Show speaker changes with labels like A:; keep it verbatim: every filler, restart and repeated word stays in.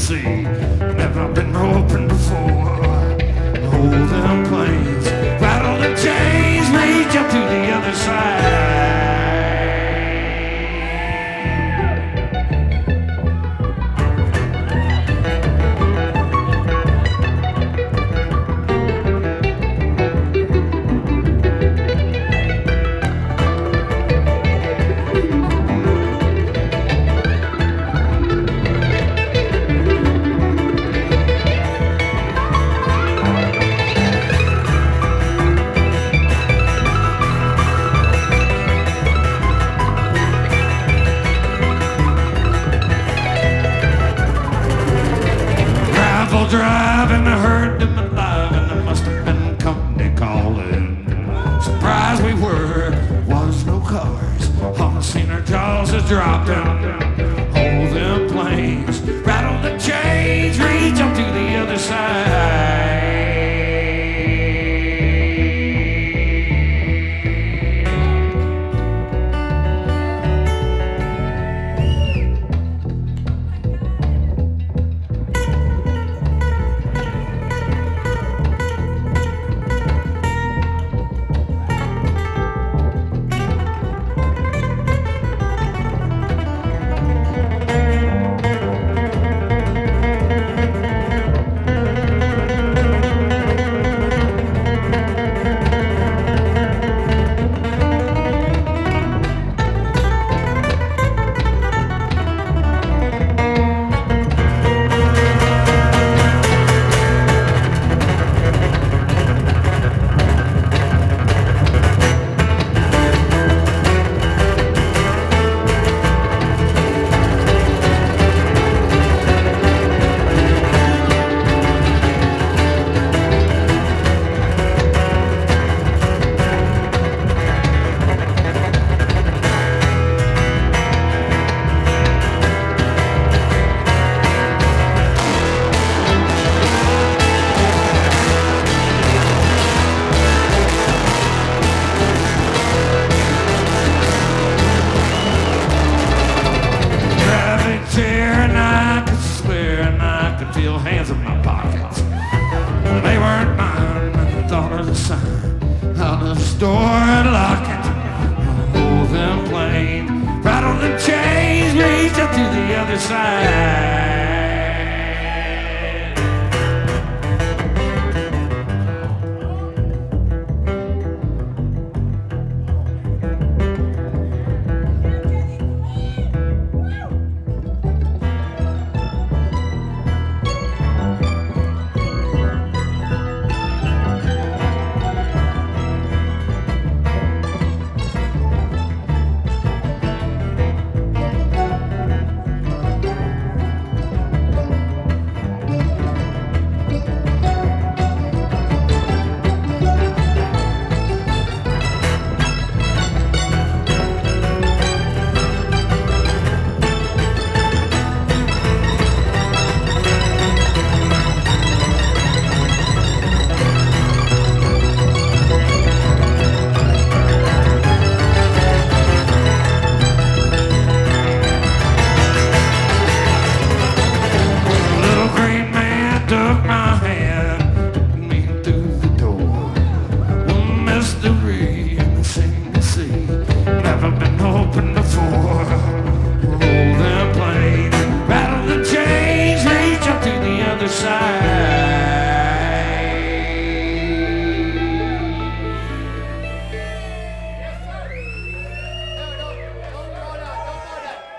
A: sea. Never been roping before. Hold them planes, rattle the chains, reach up to the other side. Driving, I heard them alive, and there must have been company calling. Surprised we were, was no cars. On the scene, our jaws is dropping. Hold them planes, rattle the chains, reach up to the other side. Feel hands in my pockets. They weren't mine. I thought of the sign on the store and lock it. Hold them planes, rattle the chains, reach up to the other side.